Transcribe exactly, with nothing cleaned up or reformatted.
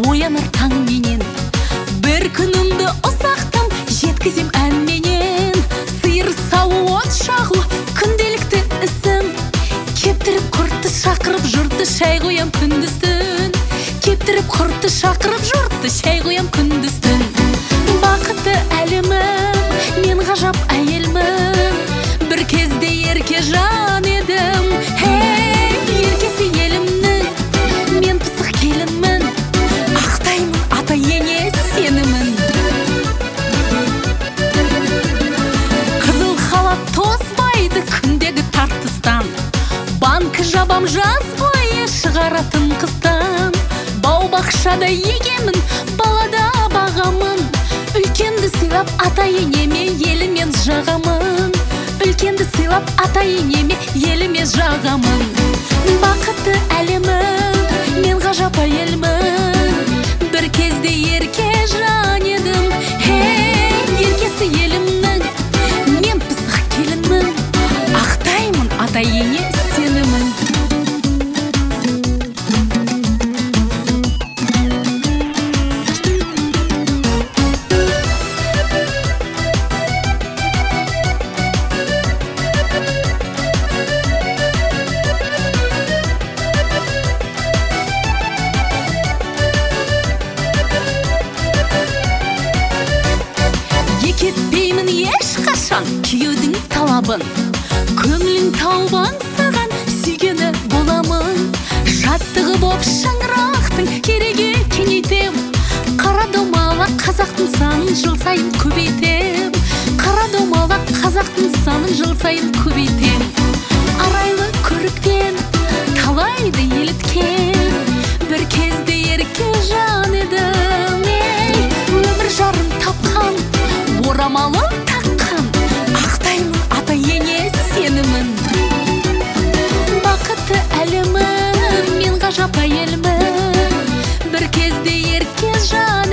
оянар таң менен. Бір күнімді ұсақтым, жеткізем ән менен. Сиыр сауы от шағу, күнделікті ісім. Кептіріп құртты шақырып жұртты, шай қоям күндіз-түн. Кептіріп құртты шақырып жұртты, шай қоям күндіз-түн. Бақытты әлемім, мен ғажап әйелмін. Бір кезде ерке жан едім. Хей, еркесі елімнің, мен пысық келінмін. Ақтаймын ата ене сенімін. Қызыл халат тозбайды күндегі тартыстан. Банкі жабам жаз бойы шығаратын қыстан. Бау-бақшада егемін, балада бағамын. Үлкенді сыйлап ата енеме елімен жағамын. Үлкенді сыйлап ата енеме еліме жағамын. Бақытты әлемім, мен ғажап әйелмін. Бір кезде ерке жан едім. Хей, еркесі елімнің, мен пысық келінмін. Ақтаймын ата ене сенімін. Кетпеймін ешқашан күйеудің талабын. Көңілін тауып аңсаған сүйгені боламын. Шаттығы боп шаңырақтың кереге кеңейтем. Қара домалақ қазақтың санын жыл сайын көбейтем. Қара домалақ қазақтың санын жыл сайын көбейтем. Арайлы көріктен талайды еліткен. Бір кезде ерке жан едім. Ей, өмір жарын тапқан, орамалын таққан. Ақтаймын ата ене сенімін. Бақытты әлемім, мен ғажап әйелмін. Бір кезде ерке жан